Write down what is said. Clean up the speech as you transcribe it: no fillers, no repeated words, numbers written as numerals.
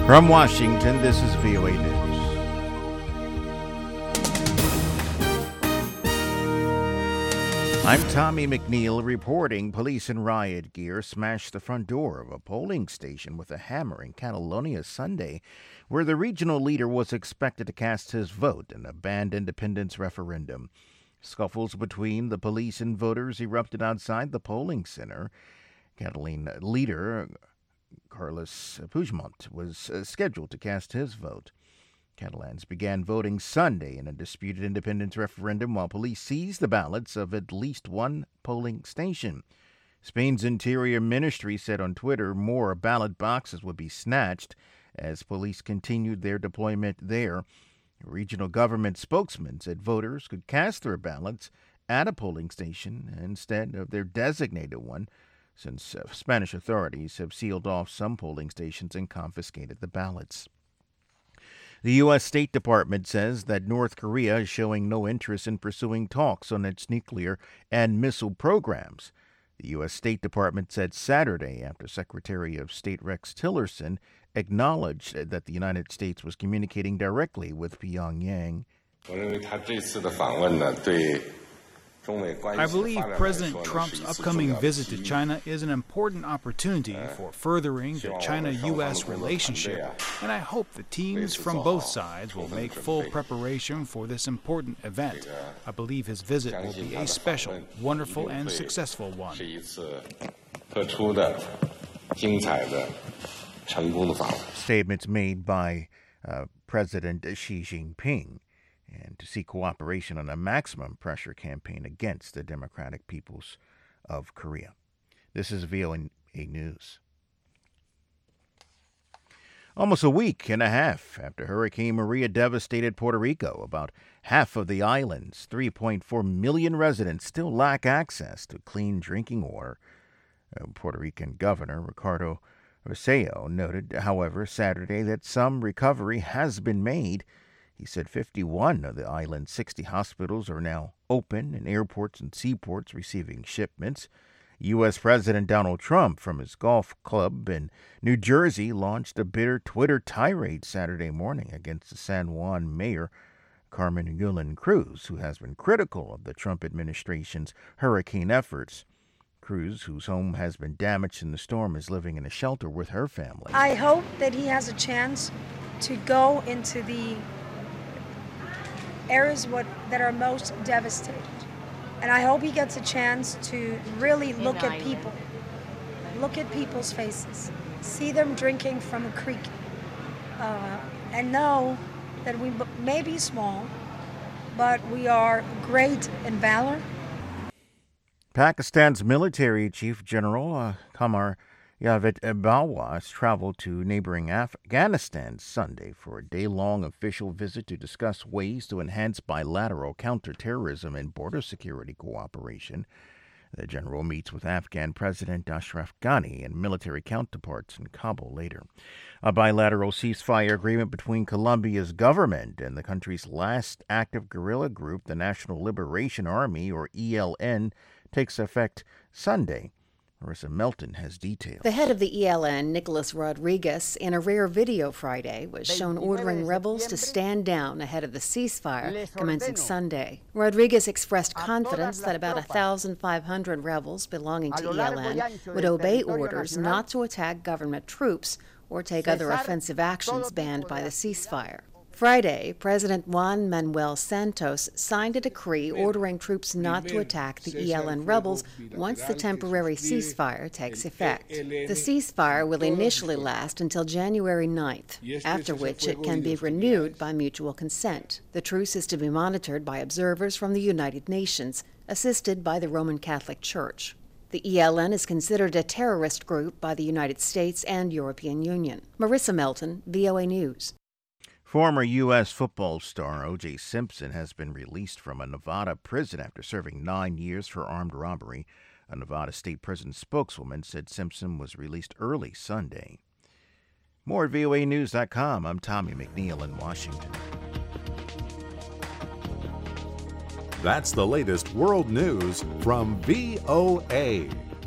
From Washington, this is VOA News. I'm Tommy McNeil reporting police in riot gear smashed the front door of a polling station with a hammer in Catalonia Sunday, where the regional leader was expected to cast his vote in a banned independence referendum. Scuffles between the police and voters erupted outside the polling center. Catalan leader Carles Puigdemont was scheduled to cast his vote. Catalans began voting Sunday in a disputed independence referendum while police seized the ballots of at least one polling station. Spain's Interior Ministry said on Twitter more ballot boxes would be snatched as police continued their deployment there. A regional government spokesman said voters could cast their ballots at a polling station instead of their designated one, since Spanish authorities have sealed off some polling stations and confiscated the ballots. The U.S. State Department says that North Korea is showing no interest in pursuing talks on its nuclear and missile programs. The U.S. State Department said Saturday after Secretary of State Rex Tillerson acknowledged that the United States was communicating directly with Pyongyang. I believe President Trump's upcoming visit to China is an important opportunity for furthering the China-U.S. relationship, and I hope the teams from both sides will make full preparation for this important event. I believe his visit will be a special, wonderful, and successful one. Statements made by President Xi Jinping, and to seek cooperation on a maximum pressure campaign against the Democratic Peoples of Korea. This is VOA News. Almost a week and a half after Hurricane Maria devastated Puerto Rico, about half of the island's 3.4 million residents still lack access to clean drinking water. Puerto Rican Governor Ricardo Rosselló noted, however, Saturday that some recovery has been made. He said 51 of the island's 60 hospitals are now open and airports and seaports receiving shipments. U.S. President Donald Trump from his golf club in New Jersey launched a bitter Twitter tirade Saturday morning against the San Juan mayor, Carmen Yulín Cruz, who has been critical of the Trump administration's hurricane efforts. Cruz, whose home has been damaged in the storm, is living in a shelter with her family. I hope that he has a chance to go into the areas that are most devastated. And I hope he gets a chance to really look at people, look at people's faces, see them drinking from a creek, and know that we may be small, but we are great in valor. Pakistan's military chief general Qamar Javed Bajwa has traveled to neighboring Afghanistan Sunday for a day-long official visit to discuss ways to enhance bilateral counterterrorism and border security cooperation. The general meets with Afghan President Ashraf Ghani and military counterparts in Kabul later. A bilateral ceasefire agreement between Colombia's government and the country's last active guerrilla group, the National Liberation Army, or ELN, takes effect Sunday. Marissa Melton has details. The head of the ELN, Nicolas Rodriguez, in a rare video Friday, was shown ordering rebels to stand down ahead of the ceasefire commencing Sunday. Rodriguez expressed confidence that about 1,500 rebels belonging to ELN would obey orders not to attack government troops or take other offensive actions banned by the ceasefire. Friday, President Juan Manuel Santos signed a decree ordering troops not to attack the ELN rebels once the temporary ceasefire takes effect. The ceasefire will initially last until January 9th, after which it can be renewed by mutual consent. The truce is to be monitored by observers from the United Nations, assisted by the Roman Catholic Church. The ELN is considered a terrorist group by the United States and European Union. Marissa Melton, VOA News. Former U.S. football star O.J. Simpson has been released from a Nevada prison after serving 9 years for armed robbery. A Nevada State Prison spokeswoman said Simpson was released early Sunday. More at voanews.com. I'm Tommy McNeil in Washington. That's the latest world news from VOA.